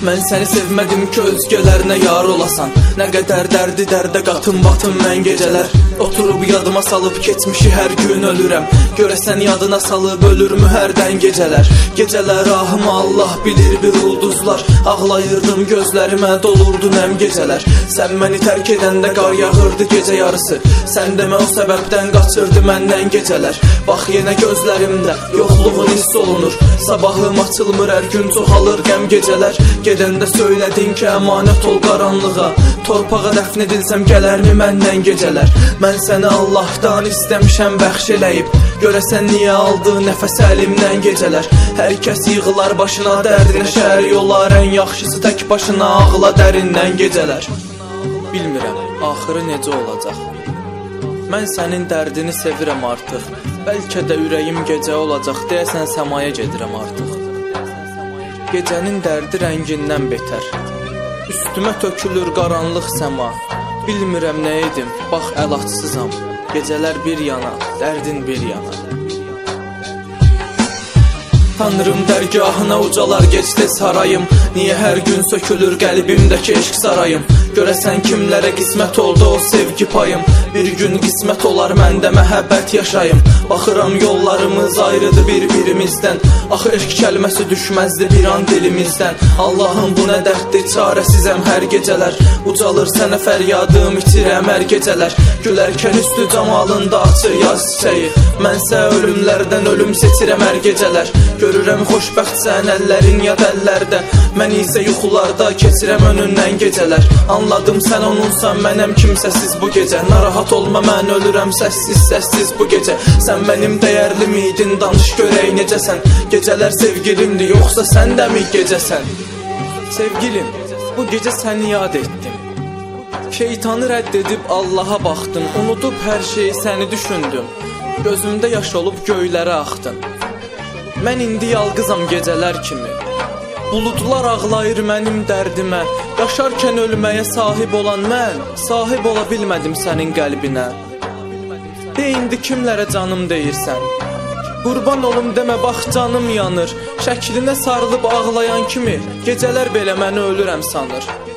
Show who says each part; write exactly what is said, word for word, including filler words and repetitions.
Speaker 1: Mən səni sevmədim ki, özgələrinə yar olasan. Nə qədər dərdi dərdə qatım batım mən gecələr. Oturub yadıma salıb keçmişi hər gün ölürəm. Görəsən yadına salıb ölürmü hərdən gecələr. Gecələr ahımı Allah bilir bir ulduzlar. Ağlayırdım gözlərimə dolurdu nəm gecələr. Sən məni tərk edəndə qar yağırdı gecə yarısı. Sən demə o səbəbdən qaçırdı məndən gecələr. Bax yenə gözlərimdə yoxluğun hiss olunur. Sabahım açılmır hər gün çoxalır qəm gecələr. Gedəndə söylədin ki əmanət ol qaranlığa. Torpağa dəfn edilsəm gələrmi məndən gecələr. Mən səni Allahdan istəmişəm bəxş eləyib. Görəsən niyə aldı nəfəs əlimdən gecələr. Hər kəs yığılar başına dərdinə şərik olar. Ən yaxşısı tək başına ağla dərindən gecələr. Bilmirəm axırı necə olacaq. Mən sənin dərdini sevirəm artıq. Bəlkə də ürəyim gecə olacaq. Deyəsən səmaya gedirəm artıq. Gecənin dərdi rəngindən betər. Üstümə tökülür qaranlıq səma. Bilmirəm nə edim, bax əlacsızam. Gecələr bir yana, dərdin bir yana. Tanrım dərgahına ucalar geçdi sarayım. Niyə hər gün sökülür qəlbimdəki eşq sarayım. Görəsən kimlərə qismət oldu o sevgi payım. Bir gün qismət olar məndə məhəbbət yaşayım. Baxıram yollarımız ayrıdır bir-birimizdən. Axı eşq kəlməsi düşməzdi bir an dilimizdən. Allahım bu nə dərddir, çarəsizəm hər gecələr. Ucalır sənə fəryadım, itirəm hər gecələr. Gülərkən üstü camalında açır yaz çiçəyi. Mənsə ölümlərdən ölüm seçirəm hər gecələr. Görürəm xoşbəxtsən əllərin yad əllərdə. Mən isə yuxularda keçirəm önündən gecələr. Anladım sən onunsan, mənəm kimsəsiz bu gecə. Narahat olma, mən ölürəm səssiz səssiz bu gecə. Sən mənim dəyərlim idin, danış görək necəsən. Gecələr sevgilimdir, yoxsa sən də mi gecəsən? Sevgilim, bu gecə səni yad etdim. Şeytanı rədd edib Allaha baxdım. Unudub hər şeyi səni düşündüm. Gözümdə yaş olub göylərə axdın. Mən indi yalqızam gecələr kimi. Buludlar ağlayır mənim dərdimə. Yaşarkən ölməyə sahib olan mən, sahib ola bilmədim sənin qəlbinə. De indi kimlərə canım deyirsən? Qurban olum demə, bax canım yanır. Şəklinə sarılıb ağlayan kimi gecələr belə məni ölürəm sanır.